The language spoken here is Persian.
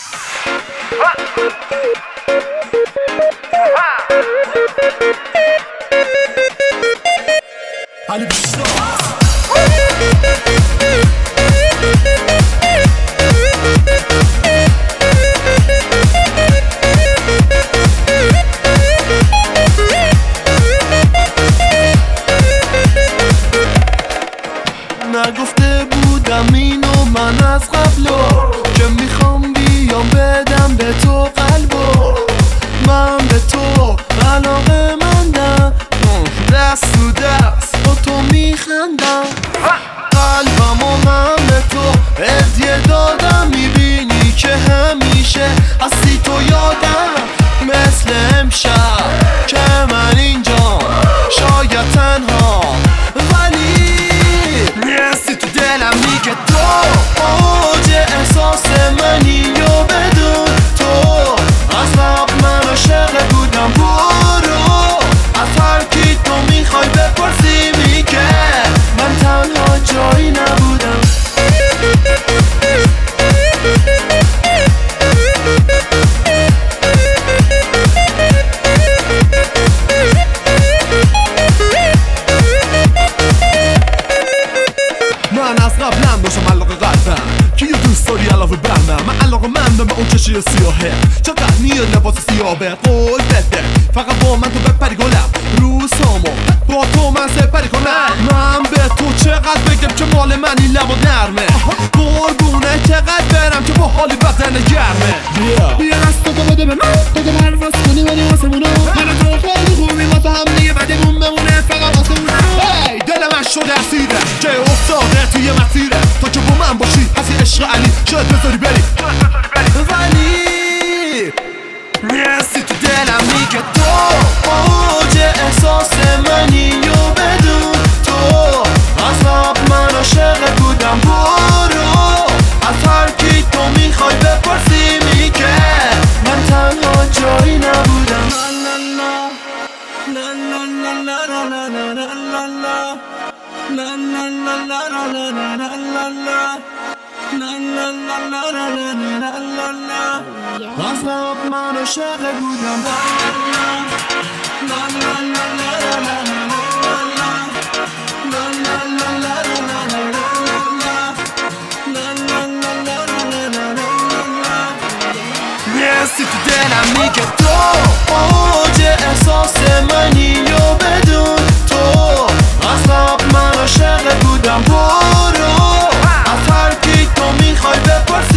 نگفته بودم اینو من از قبلو که میخوام بیام بدم به تو قلبو، من به تو علاقه مندم، دست تو دست با تو میخندم، قلبمو من به تو هدیه دادم، میبینی که همیشه هستی تو یادم، مثل امشب که من اینجا شاید تنها ولی نیستی تو دلم، میگه تو اوج احساس منی و بدون تو از قبل من عاشق بودم، برو از هر کی تو میخوای بپرسی، میگه من تنها جایی نبودم. من از قبلم داشتم علاقه قلبم که یه دوست داری علاوه بر من علاقه مندم به اون چشی سیاهه، چقدر میاد لباس سیاهه، قول بده فقط با من تو بپری گلم، روزامو با تو من سپری کنم، من به تو چقدر بگم که مال منی لب و نرمه، قربونه چقدر برم که با حالی بدن گرمه، بیا دست تو بده به من تو که پرواز کنی ولی واسمونو، من تو خیلی خوبی واسه هم دیگه بدمون بمونه فقط واسمونو، دل من شده اسیره که افتاده توی مسیره، تا که با من باشی هستی عشق علی شاید بذاری بری، ولی نیستی تو دلم، میگه تو اوج احساس منی و بدون تو از قبل من عاشق بودم، برو از هر کی تو میخوای بپرسی، میگه من تنها جایی نبودم. از قبل من عاشق بودم، نیستی تو دلم، میگه تو اوج احساس منی و بدون تو از قبل من عاشق بودم، برو از هر کی تو میخوای بپرسی،